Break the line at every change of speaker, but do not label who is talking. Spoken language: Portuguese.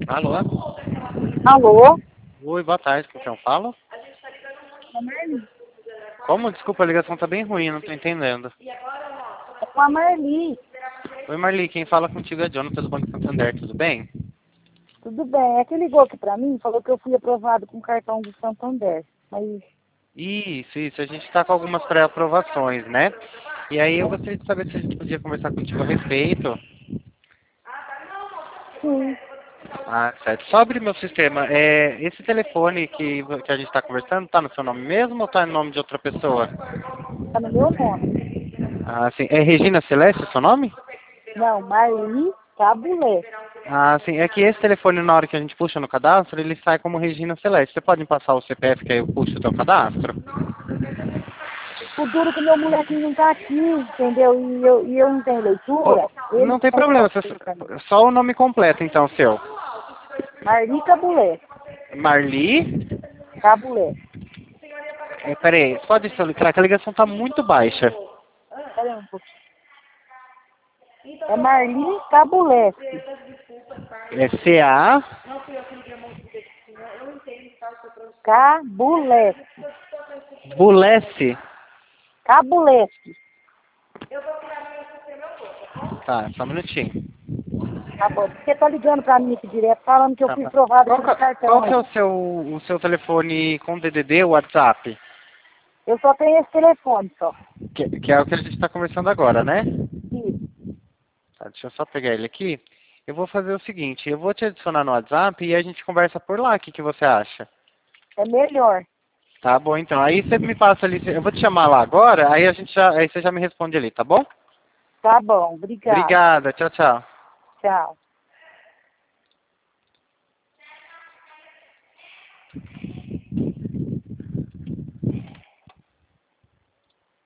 Alô?
Alô?
Oi, boa tarde, com quem eu falo?
É Marli.
Como? Desculpa, a ligação tá bem ruim, não tô entendendo.
É com a Marli.
Oi, Marli, quem fala contigo é Jonathan do Banco Santander, tudo bem?
Tudo bem. É que ligou aqui pra mim, falou que eu fui aprovado com o cartão do Santander. Mas,
Isso, a gente tá com algumas pré-aprovações, né? E aí eu gostaria de saber se a gente podia conversar contigo a respeito.
sim,
Ah, certo. Sobre meu sistema, esse telefone que a gente tá conversando, tá no seu nome mesmo ou tá no nome de outra pessoa?
tá no meu nome.
Ah, sim. É Regina Celeste o seu nome?
Não, Marli Cabulé.
Ah, sim. É que esse telefone, na hora que a gente puxa no cadastro, ele sai como Regina Celeste. Você pode me passar o CPF que aí eu puxo o teu cadastro?
O duro que meu molequinho não tá aqui, entendeu? E eu não tenho leitura. Ele
Não tem
faz
problema.
pra mim.
Só o nome completo, então, seu.
Marli Cabulé.
Marli?
Cabulé.
Peraí, você pode soletrar que a ligação tá muito baixa.
Pera aí um pouquinho. É Marli Cabulé.
É C-A...
Cabulé.
Bulesse.
Cabulé.
Tá, só um minutinho.
Tá bom. Você tá ligando pra mim aqui direto, falando que eu
Tá,
fui
tá.
provada
Qual,
com esse
qual
cartão
que
aí.
é o seu telefone com DDD, WhatsApp?
Eu só tenho esse telefone só.
Que é o que a gente está conversando agora, né?
Isso.
Tá, deixa eu só pegar ele aqui. Eu vou fazer o seguinte, eu vou te adicionar no WhatsApp e a gente conversa por lá. O que você acha?
É melhor.
Tá bom, então. Aí você me passa ali, eu vou te chamar lá agora, aí você já me responde ali, tá bom?
Tá bom. Obrigada.
Obrigada, tchau, tchau.
Tchau.